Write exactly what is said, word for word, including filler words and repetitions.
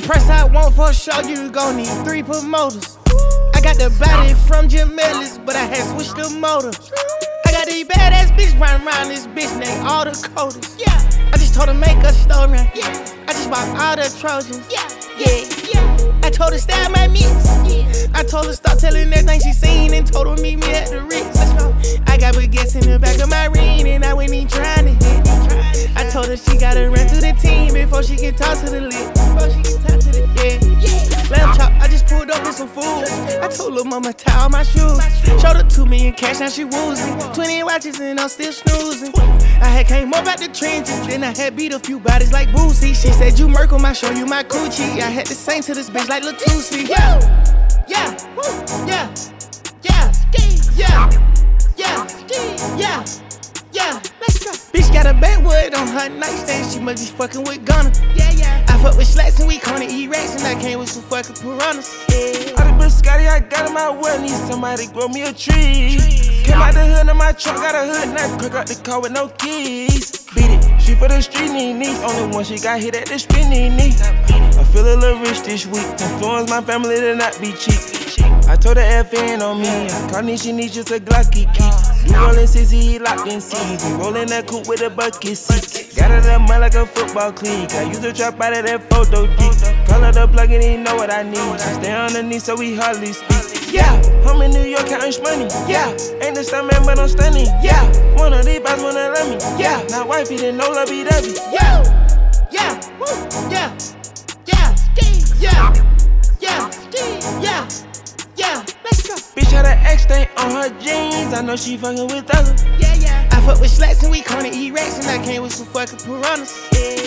price I want for a show, you gon' need three promoters. I got the body from Jim Ellis, but I had switched the motor. I got these badass bitch riding around this bitch named all the coders. Yeah, I just told her make a story. Yeah, I just bought all the Trojans. Yeah, yeah, yeah. I told her stab my mix. Yeah, I told her stop telling everything she seen and told her meet me at the Ritz. Let's go. I got baguettes in the back of my ring and I went in trying to hit. I told her she gotta run through the team before she can talk to the lid. Before she can talk to the yeah. yeah. Lamb chop, I just pulled up with some food. I told her mama tie all my shoes. Showed her two million cash, now she woozing. Twenty watches and I'm still snoozing. I had came up out the trenches, then I had beat a few bodies like Boosie. She said you Merkle, I show you my coochie. I had to sing to this bitch like Latusi. Yeah, yeah, yeah, yeah, yeah, yeah, yeah, yeah. Let's go. Bitch got a backwood on her nightstand, she must be fucking with Gunna. Yeah, yeah. I fuck with slats and we corner eat rats, and I came with some fucking piranhas. Yeah. All the biscotti I got in my well, need somebody grow me a tree. tree. Came out the hood in my truck, got a hood, and I crack out the car with no keys. Beat it, she for the street knee knees, only one she got hit at the spinning knee. I feel a little rich this week, influence my family to not be cheap. I told her F N on me, I call Nisha Nisha a Glocky key. You rollin' sixty, he locked in seats. We rollin' that coupe with a bucket seat. Got it up mud like a football cleat. I use the trap out of that photo G. Call her the plug and he know what I need. She stay underneath so we hardly speak. Yeah, I'm in New York counting money. Yeah, ain't the stunt man but I'm stunning. Yeah, one of these boys wanna love me. Yeah, not wifey didn't know love be dubby. Yeah, yeah, yeah, yeah, yeah, yeah, yeah. Yeah, let's go. Bitch had an X stain on her jeans. I know she fucking with others. Yeah, yeah. I fuck with slats and we corner eat rats, and I came with some fucking piranhas. Yeah.